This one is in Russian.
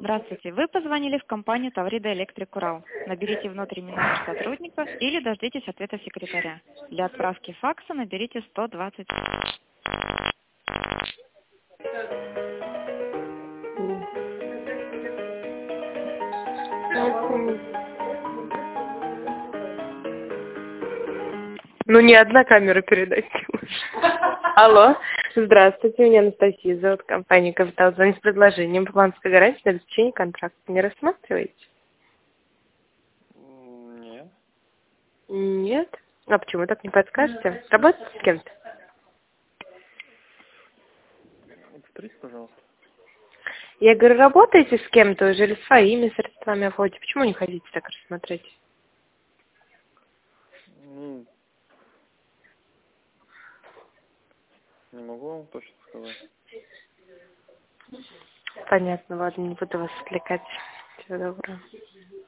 Здравствуйте. Вы позвонили в компанию Таврида Электрик Урал. Наберите внутренний номер сотрудника или дождитесь ответа секретаря. Для отправки факса наберите 120. Ну, не одна камера передать. Алло, здравствуйте, меня Анастасия зовут, компания «Капитал». Звонит с предложением балансовой гарантии на обеспечение контракта. Не рассматриваете? Нет. Нет? А почему так не подскажете? Работаете с кем-то? Повторите, пожалуйста. Я говорю, работаете с кем-то уже или своими средствами оплатите? Почему не хотите так рассмотреть? Ну, не могу вам точно сказать. Понятно, ладно, не буду вас отвлекать. Всего доброго.